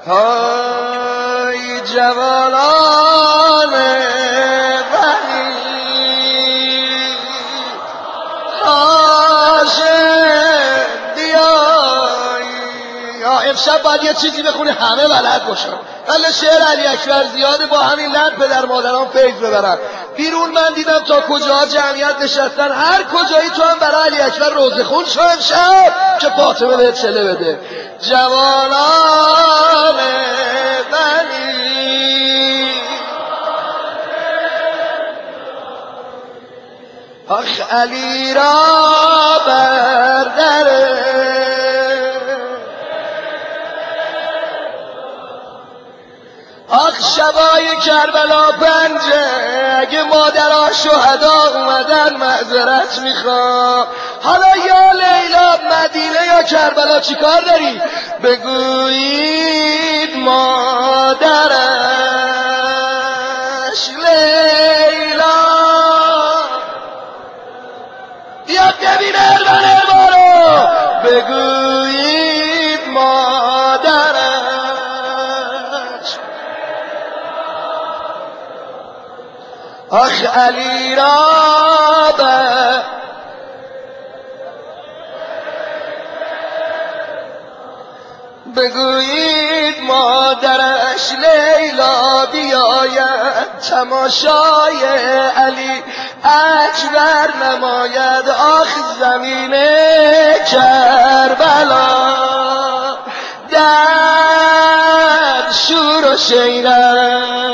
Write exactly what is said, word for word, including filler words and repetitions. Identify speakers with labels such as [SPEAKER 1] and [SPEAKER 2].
[SPEAKER 1] های جوانان ولی عاشق بیایی. امشب باید یه چیزی بخونی همه بلد باشن. ولی شعر علی اکبر زیاده، با همین لند پدر مادران فیض ببرن. بیرون من دیدم تا کجاها جمعیت نشستن، هر کجایی تو هم برای علی اکبر روزه خون شو امشب که فاطمه بهت چله بده. جوانان بنی آخ علی را بردره، آخ شبای کربلا پنجه، اگه مادرها شهدا اومدن معذرت میخوام. حالا یا لیلا مدینه یا کربلا چیکار داری؟ بگویید مادرش لیلا بیاد ببینه ارمن ارمانو، بگویید مادرش آخ علی را به بگویید مادرش لیلا بیاید، تماشای علی اکبر نماید. آخ زمین کربلا در شور و شیرت